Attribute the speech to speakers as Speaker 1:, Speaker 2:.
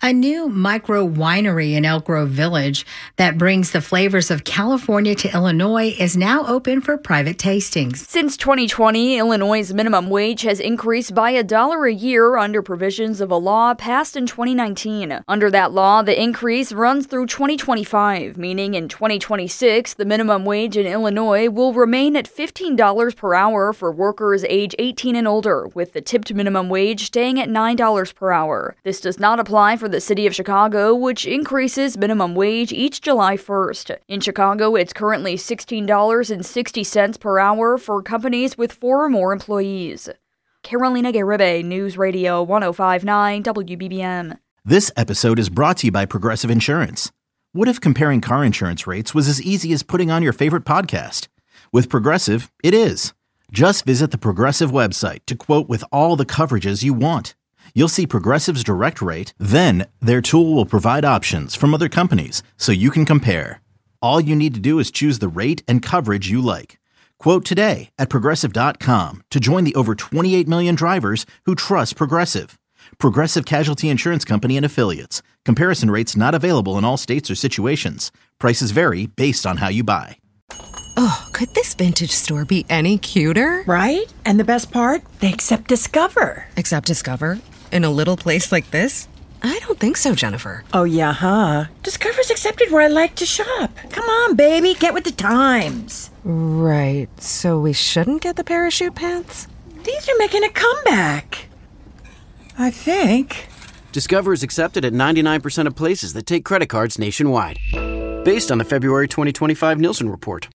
Speaker 1: A new micro winery in Elk Grove Village that brings the flavors of California to Illinois is now open for private tastings.
Speaker 2: Since 2020, Illinois' minimum wage has increased by $1 a year under provisions of a law passed in 2019. Under that law, the increase runs through 2025, meaning in 2026, the minimum wage in Illinois will remain at $15 per hour for workers age 18 and older, with the tipped minimum wage staying at $9 per hour. This does not apply for the city of Chicago, which increases minimum wage each July 1st. In Chicago, it's currently $16.60 per hour for companies with 4 or more employees. Carolina Garibay, News Radio 105.9 WBBM.
Speaker 3: This episode is brought to you by Progressive Insurance. What if comparing car insurance rates was as easy as putting on your favorite podcast? With Progressive, it is. Just visit the Progressive website to quote with all the coverages you want. You'll see Progressive's direct rate, then their tool will provide options from other companies so you can compare. All you need to do is choose the rate and coverage you like. Quote today at Progressive.com to join the over 28 million drivers who trust Progressive. Progressive Casualty Insurance Company and Affiliates. Comparison rates not available in all states or situations. Prices vary based on how you buy.
Speaker 4: Oh, could this vintage store be any cuter?
Speaker 5: Right? And the best part? They accept Discover.
Speaker 4: Accept Discover? In a little place like this? I don't think so, Jennifer.
Speaker 5: Oh, yeah, huh? Discover's accepted where I like to shop. Come on, baby, get with the times.
Speaker 4: Right, so we shouldn't get the parachute pants?
Speaker 5: These are making a comeback. I think.
Speaker 6: Discover is accepted at 99% of places that take credit cards nationwide. Based on the February 2025 Nielsen report.